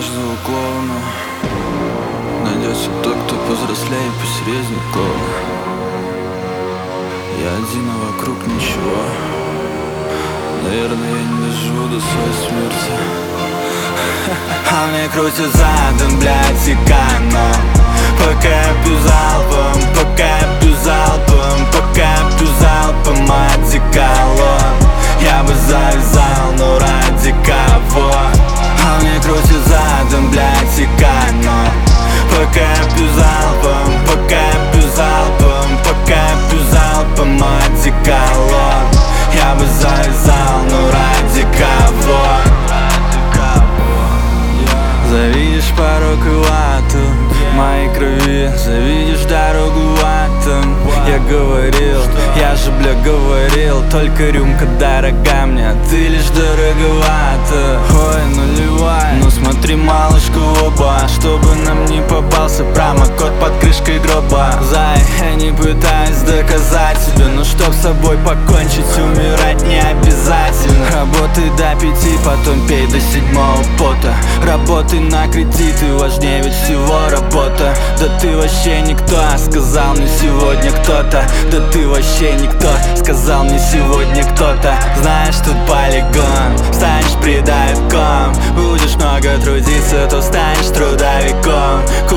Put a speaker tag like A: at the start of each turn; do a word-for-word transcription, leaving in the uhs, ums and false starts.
A: каждого клоуна найдется тот, кто повзрослее и посерьезнее клоуна. Я один, а вокруг ничего. Наверное, я не доживу до своей смерти. А мне крутит задом, блядь, эконом. Пока я пью залпом, пока я пью залпом, пока я пью залпом одеколон. Я бы завязал, но ради кого? А мне крутит задом, блядь, эконом. Пока я пью залпом, пока я пью залпом, пока я пью залпом одеколон. Я бы завязал, но ради кого? Завидишь порог и вату в моей крови, завидишь дорогу в атом. Я говорил, я же, бля, говорил, только рюмка дорога мне, а ты лишь дороговато. Ой, нулевая, ну смотри, малышка, оба, чтобы нам не попался промокод под крышкой гроба. Зай, я не пытаюсь доказать себе, но чтоб с собой покончить, умирать не обязательно. Работай до пяти, потом пей до седьмого пота. Работай на кредиты, важнее ведь всего работа. Да ты вообще никто, сказал мне сегодня кто-то. Да ты вообще никто, сказал мне сегодня кто-то. Знаешь, тут полигон, станешь придавком. Будешь много трудиться, то станешь трудовиком.